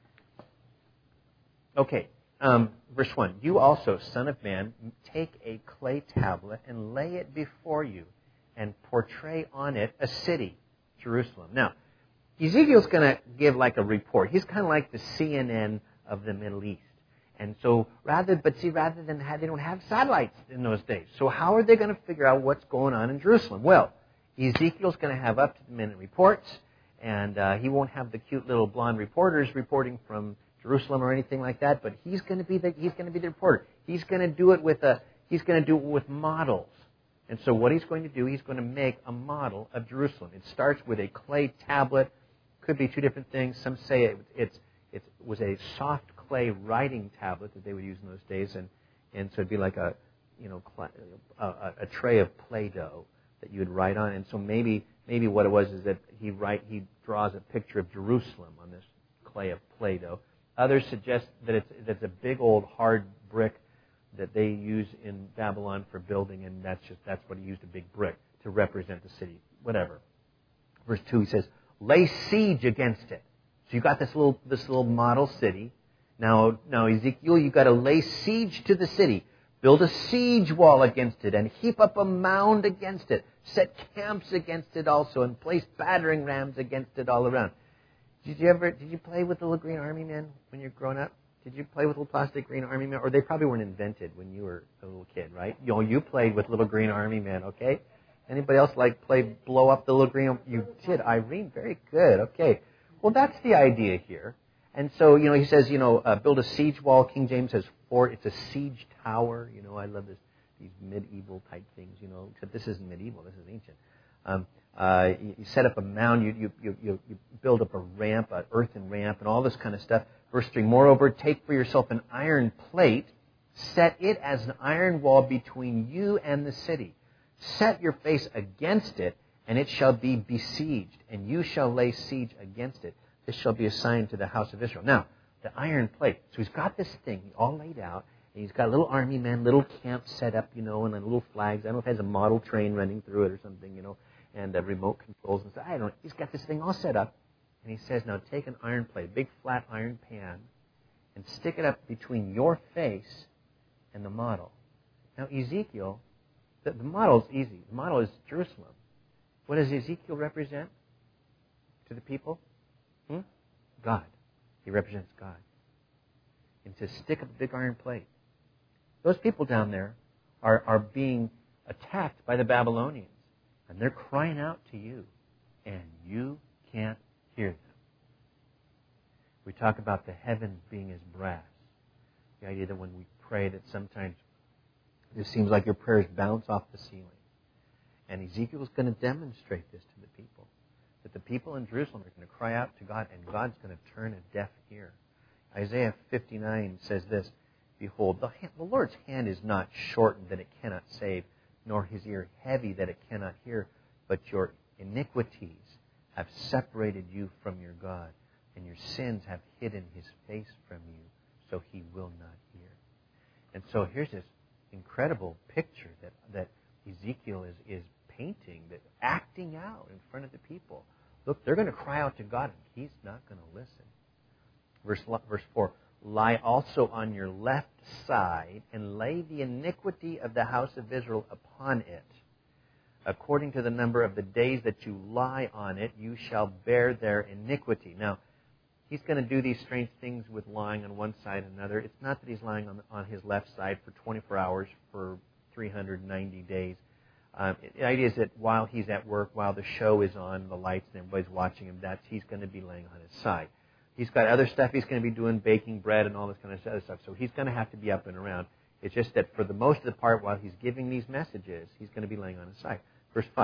Okay. Um, verse one. You also, son of man, take a clay tablet and lay it before you, and portray on it a city, Jerusalem. Now, Ezekiel's going to give like a report. He's kind of like the C N N of the Middle East. And so rather, but see, rather than have, they don't have satellites in those days. So how are they going to figure out what's going on in Jerusalem? Well, Ezekiel's going to have up-to-the-minute reports, and uh, he won't have the cute little blonde reporters reporting from Jerusalem or anything like that. But he's going to be the he's going to be the reporter. He's going to do it with a he's going to do it with models. And so what he's going to do, he's going to make a model of Jerusalem. It starts with a clay tablet. Could be two different things. Some say it, it's it was a soft clay writing tablet that they would use in those days, and, and so it'd be like a you know a, a tray of Play-Doh that you would write on. And so maybe maybe what it was is that he write he draws a picture of Jerusalem on this clay of Play-Doh. Others suggest that it's that's a big old hard brick that they use in Babylon for building, and that's just that's what he used, a big brick to represent the city. Whatever. Verse two, he says, lay siege against it. So you got this little this little model city. Now, now Ezekiel, you got to lay siege to the city. Build a siege wall against it, and heap up a mound against it. Set camps against it also, and place battering rams against it all around. Did you ever? Did you play with the little green army men when you were growing up? Did you play with little plastic green army men? Or they probably weren't invented when you were a little kid, right? You know, you played with little green army men, okay? Anybody else like play blow up the little green? You did, Irene. Very good. Okay. Well, that's the idea here. And so, you know, he says, you know, uh, build a siege wall. King James says fort. It's a siege tower. You know, I love this, these medieval type things, you know, except this isn't medieval. This is ancient. Um, uh, you, you set up a mound. You, you, you, you build up a ramp, an earthen ramp, and all this kind of stuff. Verse three, moreover, take for yourself an iron plate. Set it as an iron wall between you and the city. Set your face against it, and it shall be besieged, and you shall lay siege against it. This shall be a sign to the house of Israel. Now, the iron plate. So he's got this thing all laid out, and he's got little army men, little camps set up, you know, and then little flags. I don't know if it has a model train running through it or something, you know, and uh, remote controls and stuff. I don't know. He's got this thing all set up, and he says, now take an iron plate, a big flat iron pan, and stick it up between your face and the model. Now, Ezekiel, the, the model is easy. The model is Jerusalem. What does Ezekiel represent to the people? Hmm? God. He represents God. And to stick up a big iron plate. Those people down there are, are being attacked by the Babylonians. And they're crying out to you. And you can't hear them. We talk about the heavens being as brass. The idea that when we pray that sometimes it seems like your prayers bounce off the ceiling. And Ezekiel is going to demonstrate this to the people. That the people in Jerusalem are going to cry out to God, and God's going to turn a deaf ear. Isaiah fifty-nine says this, behold, the, hand, the Lord's hand is not shortened that it cannot save, nor his ear heavy that it cannot hear, but your iniquities have separated you from your God, and your sins have hidden his face from you, so he will not hear. And so here's this incredible picture that, that Ezekiel is, is painting, that acting out in front of the people. Look, they're going to cry out to God, and he's not going to listen. Verse, verse four, lie also on your left side, and lay the iniquity of the house of Israel upon it. According to the number of the days that you lie on it, you shall bear their iniquity. Now, he's going to do these strange things with lying on one side and another. It's not that he's lying on, on his left side for twenty-four hours for three hundred ninety days. Um, the idea is that while he's at work, while the show is on, the lights, and everybody's watching him, that's he's going to be laying on his side. He's got other stuff he's going to be doing, baking bread and all this kind of other stuff. So he's going to have to be up and around. It's just that for the most of the part, while he's giving these messages, he's going to be laying on his side. Verse five,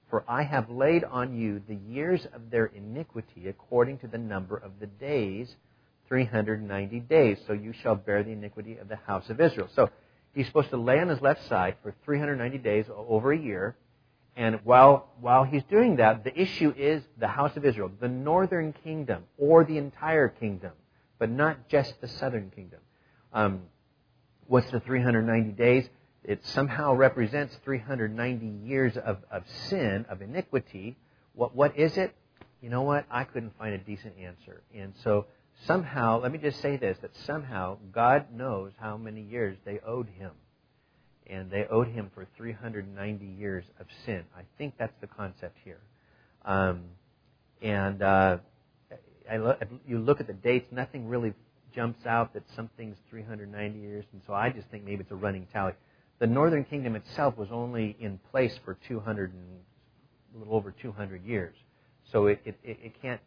For I have laid on you the years of their iniquity according to the number of the days, three hundred ninety days. So you shall bear the iniquity of the house of Israel. So he's supposed to lay on his left side for three hundred ninety days, over a year. And while, while he's doing that, the issue is the house of Israel, the northern kingdom, or the entire kingdom, but not just the southern kingdom. Um, what's the three hundred ninety days? It somehow represents three hundred ninety years of, of sin, of iniquity. What What is it? You know what? I couldn't find a decent answer. And so somehow, let me just say this, that somehow God knows how many years they owed him. And they owed him for three hundred ninety years of sin. I think that's the concept here. Um, and uh, I lo- you look at the dates, nothing really jumps out that something's three hundred ninety years. And so I just think maybe it's a running tally. The northern kingdom itself was only in place for two hundred and a little over two hundred years. So it, it, it can't,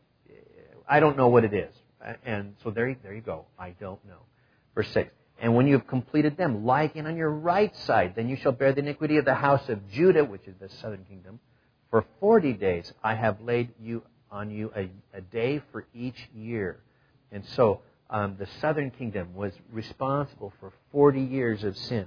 I don't know what it is. And so there, there you go. I don't know. Verse six. And when you have completed them, lie again on your right side, then you shall bear the iniquity of the house of Judah, which is the southern kingdom. For forty days I have laid you on you a, a day for each year. And so um, the southern kingdom was responsible for forty years of sin.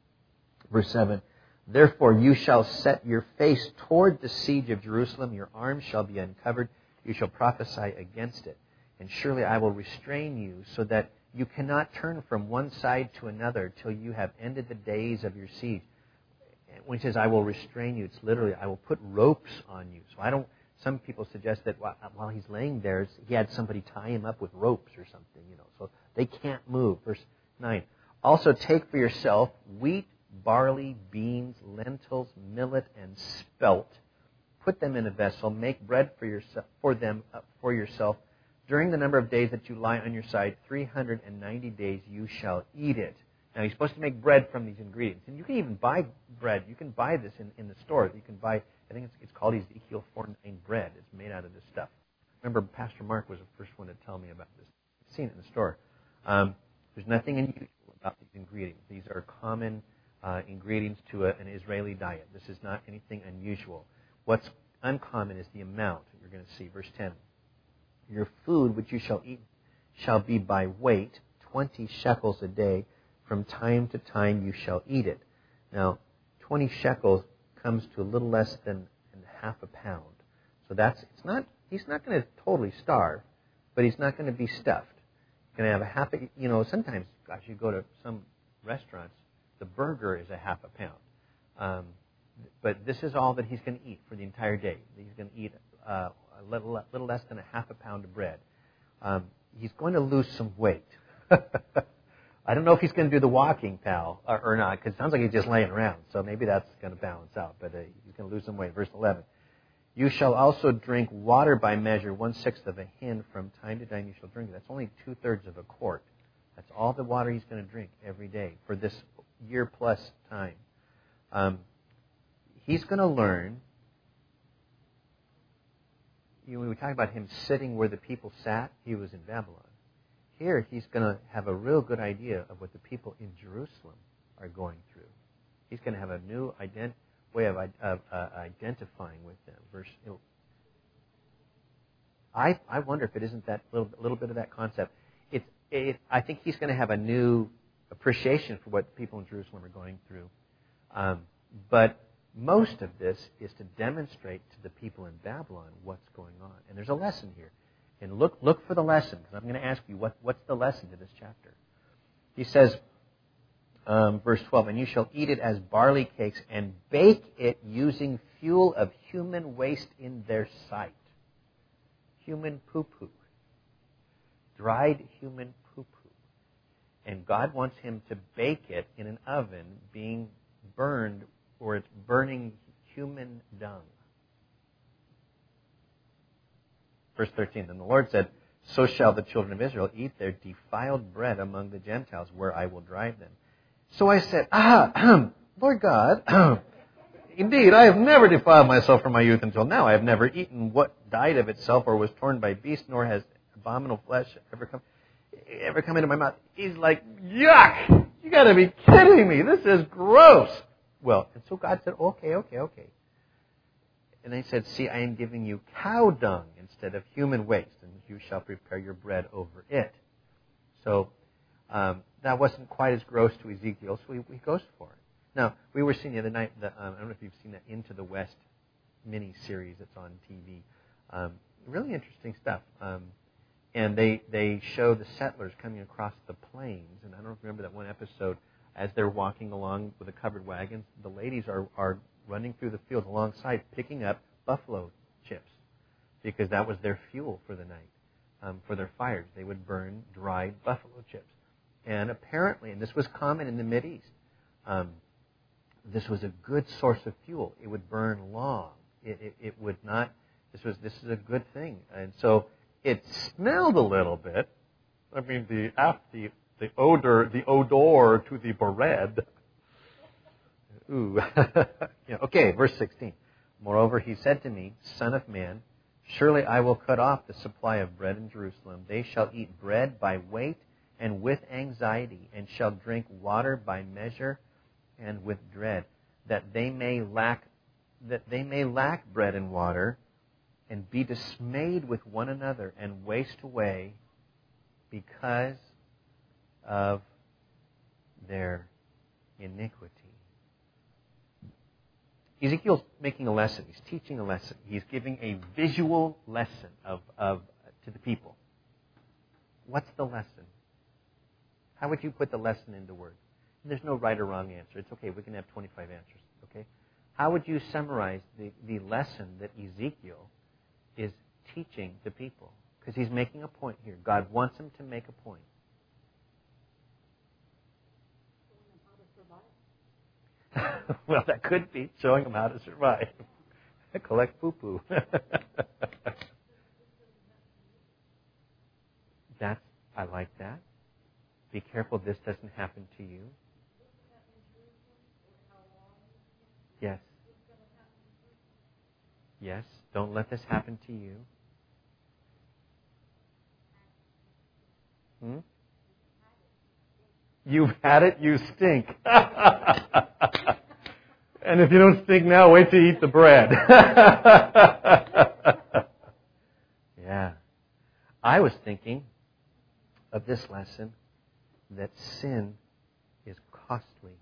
Verse seven, therefore you shall set your face toward the siege of Jerusalem, your arms shall be uncovered, you shall prophesy against it. And surely I will restrain you so that you cannot turn from one side to another till you have ended the days of your siege. When he says, I will restrain you, it's literally, I will put ropes on you. So I don't, some people suggest that while he's laying there, he had somebody tie him up with ropes or something, you know, so they can't move. Verse nine, also take for yourself wheat, barley, beans, lentils, millet, and spelt. Put them in a vessel. Make bread for yourself, for them, uh, for yourself. During the number of days that you lie on your side, three hundred ninety days you shall eat it. Now, you're supposed to make bread from these ingredients. And you can even buy bread. You can buy this in, in the store. You can buy, I think it's, it's called Ezekiel forty-nine bread. It's made out of this stuff. Remember, Pastor Mark was the first one to tell me about this. I've seen it in the store. Um, there's nothing unusual about these ingredients. These are common uh, ingredients to a, an Israeli diet. This is not anything unusual. What's uncommon is the amount. You're going to see, verse ten. Your food which you shall eat shall be by weight, twenty shekels a day. From time to time you shall eat it. Now, twenty shekels comes to a little less than half a pound. So that's, it's not, he's not going to totally starve, but he's not going to be stuffed. He's going to have a half a, you know, sometimes, gosh, you go to some restaurants, the burger is a half a pound. Um, but this is all that he's going to eat for the entire day. He's going to eat uh, a little, little less than a half a pound of bread. Um, he's going to lose some weight. I don't know if he's going to do the walking, pal, or, or not, because it sounds like he's just laying around. So maybe that's going to balance out. But uh, he's going to lose some weight. Verse eleven. You shall also drink water by measure, one-sixth of a hin. From time to time you shall drink it. That's only two-thirds of a quart. That's all the water he's going to drink every day for this year-plus time. Um, he's going to learn. You know, when we talk about him sitting where the people sat, he was in Babylon. Here, he's going to have a real good idea of what the people in Jerusalem are going through. He's going to have a new ident- way of, of uh, identifying with them. Verse, you know, I I wonder if it isn't that little, little bit of that concept. It's it, I think he's going to have a new appreciation for what the people in Jerusalem are going through. Um, but most of this is to demonstrate to the people in Babylon what's going on. And there's a lesson here. And look look for the lesson, because I'm going to ask you, what, what's the lesson to this chapter? He says, um, verse twelve, and you shall eat it as barley cakes and bake it using fuel of human waste in their sight. Human poo-poo. Dried human poo-poo. And God wants him to bake it in an oven being burned, or it's burning human dung. Verse thirteen, then the Lord said, so shall the children of Israel eat their defiled bread among the Gentiles, where I will drive them. So I said, ah, Lord God, indeed, I have never defiled myself from my youth until now. I have never eaten what died of itself or was torn by beasts, nor has abominable flesh ever come, ever come into my mouth. He's like, yuck! You got to be kidding me. This is gross. Well, and so God said, okay, okay, okay. And they said, see, I am giving you cow dung instead of human waste, and you shall prepare your bread over it. So um, that wasn't quite as gross to Ezekiel, so he, he goes for it. Now, we were seeing the other night, the, um, I don't know if you've seen that Into the West mini-series that's on T V. Um, really interesting stuff. Um, and they, they show the settlers coming across the plains. And I don't remember that one episode, as they're walking along with the covered wagons, the ladies are, are running through the fields alongside, picking up buffalo chips, because that was their fuel for the night, um, for their fires. They would burn dried buffalo chips. And apparently, and this was common in the Mideast, um, this was a good source of fuel. It would burn long. It, it, it would not. This was this is a good thing, and so it smelled a little bit. I mean, the the the odor the odor to the bread. Ooh. Yeah, okay, verse sixteen. Moreover, he said to me, Son of man, surely I will cut off the supply of bread in Jerusalem. They shall eat bread by weight and with anxiety, and shall drink water by measure and with dread, that they may lack that they may lack bread and water, and be dismayed with one another, and waste away because of their iniquity. Ezekiel's making a lesson. He's teaching a lesson. He's giving a visual lesson of, of to the people. What's the lesson? How would you put the lesson into words? There's no right or wrong answer. It's okay. We can have twenty-five answers. Okay? How would you summarize the, the lesson that Ezekiel is teaching the people? Because he's making a point here. God wants him to make a point. Well, that could be showing them how to survive. Collect poo-poo. That's, I like that. Be careful this doesn't happen to you. Yes. Yes. Don't let this happen to you. Hmm? You've had it, you stink. And if you don't stink now, wait to eat the bread. Yeah. I was thinking of this lesson that sin is costly.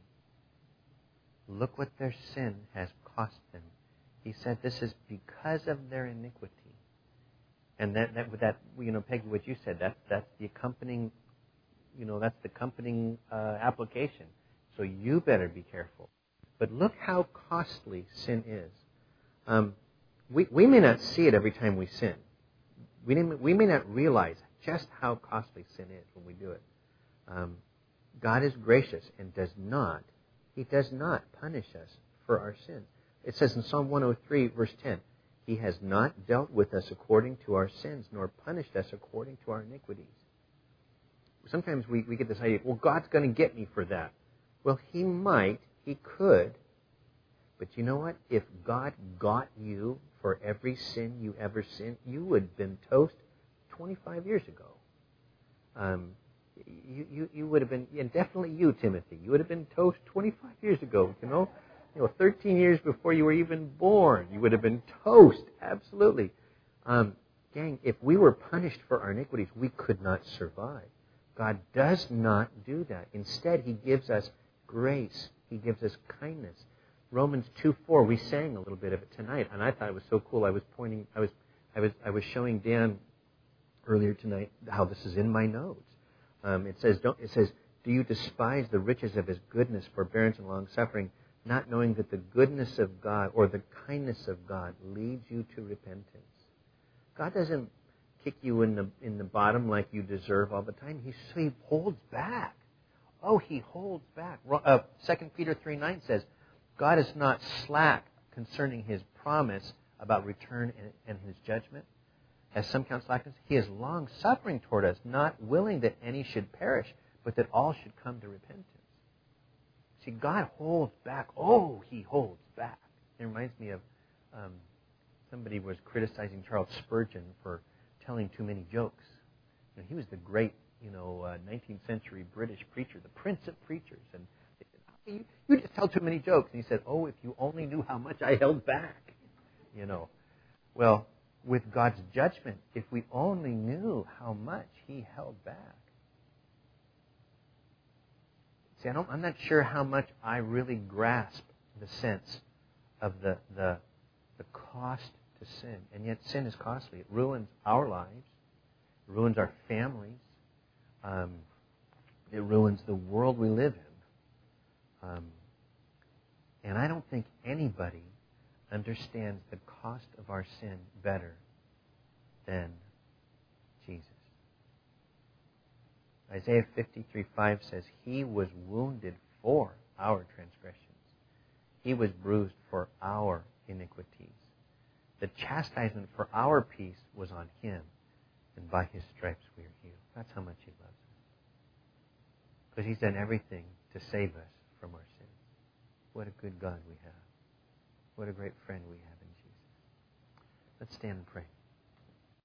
Look what their sin has cost them. He said this is because of their iniquity. And that, that, that you know, Peggy, what you said, that, that's the accompanying, you know, that's the accompanying uh, application. So you better be careful. But look how costly sin is. Um, we, we may not see it every time we sin. We, we may not realize just how costly sin is when we do it. Um, God is gracious and does not, He does not punish us for our sins. It says in Psalm one oh three, verse ten, He has not dealt with us according to our sins, nor punished us according to our iniquities. Sometimes we, we get this idea, well, God's going to get me for that. Well, He might, He could, but you know what? If God got you for every sin you ever sinned, you would have been toast twenty-five years ago. Um, you, you, you would have been, and definitely you, Timothy, you would have been toast twenty-five years ago, you know? You know, thirteen years before you were even born, you would have been toast, absolutely. Um, gang, if we were punished for our iniquities, we could not survive. God does not do that. Instead, He gives us grace. He gives us kindness. Romans two four, we sang a little bit of it tonight, and I thought it was so cool. I was pointing, I was, I was, I was showing Dan earlier tonight how this is in my notes. Um, it says, don't, it says, do you despise the riches of His goodness, forbearance, and long suffering, not knowing that the goodness of God or the kindness of God leads you to repentance? God doesn't kick you in the in the bottom like you deserve all the time. He, he holds back. Oh, He holds back. Uh, Second Peter three nine says, God is not slack concerning His promise about return and, and His judgment, as some count slackness. He is long-suffering toward us, not willing that any should perish, but that all should come to repentance. See, God holds back. Oh, He holds back. It reminds me of um, somebody was criticizing Charles Spurgeon for telling too many jokes. You know, he was the great, you know, uh, nineteenth century British preacher, the prince of preachers. And they said, you, you just tell too many jokes. And he said, oh, if you only knew how much I held back. you know. Well, with God's judgment, if we only knew how much He held back. See, I don't, I'm not sure how much I really grasp the sense of the, the, the cost to sin. And yet sin is costly. It ruins our lives. It ruins our families. Um, it ruins the world we live in. Um, and I don't think anybody understands the cost of our sin better than Jesus. Isaiah fifty-three five says, He was wounded for our transgressions. He was bruised for our iniquities. The chastisement for our peace was on Him, and by His stripes we are healed. That's how much He loves us. Because He's done everything to save us from our sins. What a good God we have. What a great friend we have in Jesus. Let's stand and pray.